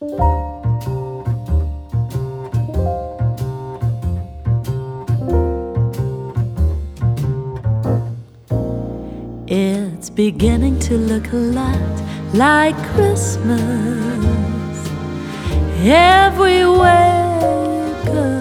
It's beginning to look a lot like Christmas everywhere you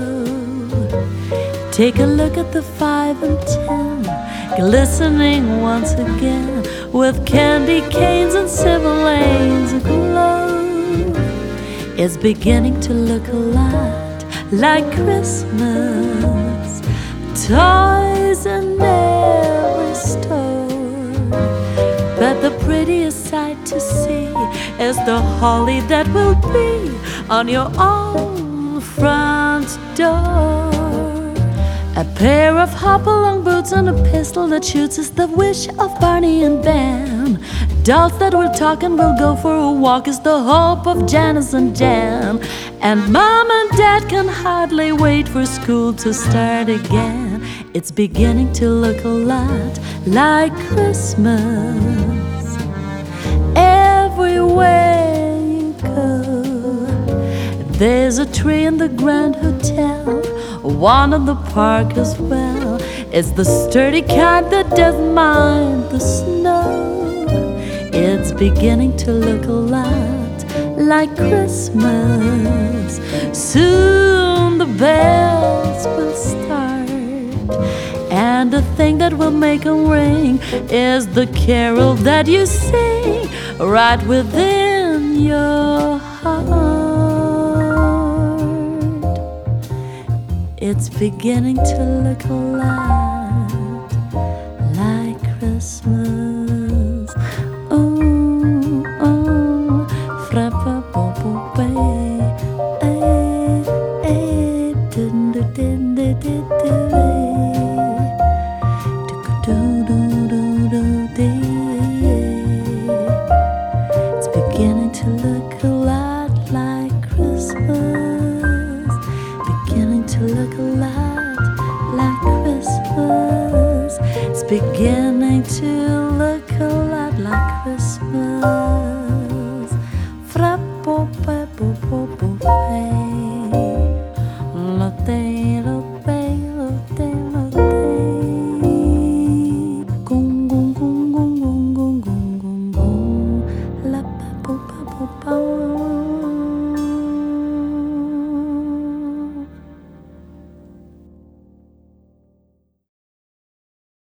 go. Take a look at the 5 and 10 glistening once again with candy canes and silver lanes aglow. It's beginning to look a lot like Christmas, toys in every store. But the prettiest sight to see is the holly that will be on your own front door. A pair of hop-along boots and a pistol that shoots is the wish of Barney and Ben. Dolls that will talk and will go for a walk is the hope of Janice and Jan. And Mom and Dad can hardly wait for school to start again. It's beginning to look a lot like Christmas everywhere you go. There's a tree in the Grand Hotel, one in the park as well. It's the sturdy kind that doesn't mind the snow. It's beginning to look a lot like Christmas. Soon the bells will start, and the thing that will make 'em ring is the carol that you sing right within your heart. It's beginning to look a lot like Christmas. Oh, oh, fra-pa-pa-pa-way, it's beginning to look a lot like Christmas. Beginning to look a lot like Christmas. It's beginning to look a lot like Christmas. Fra-po-pa-po-po-po-way.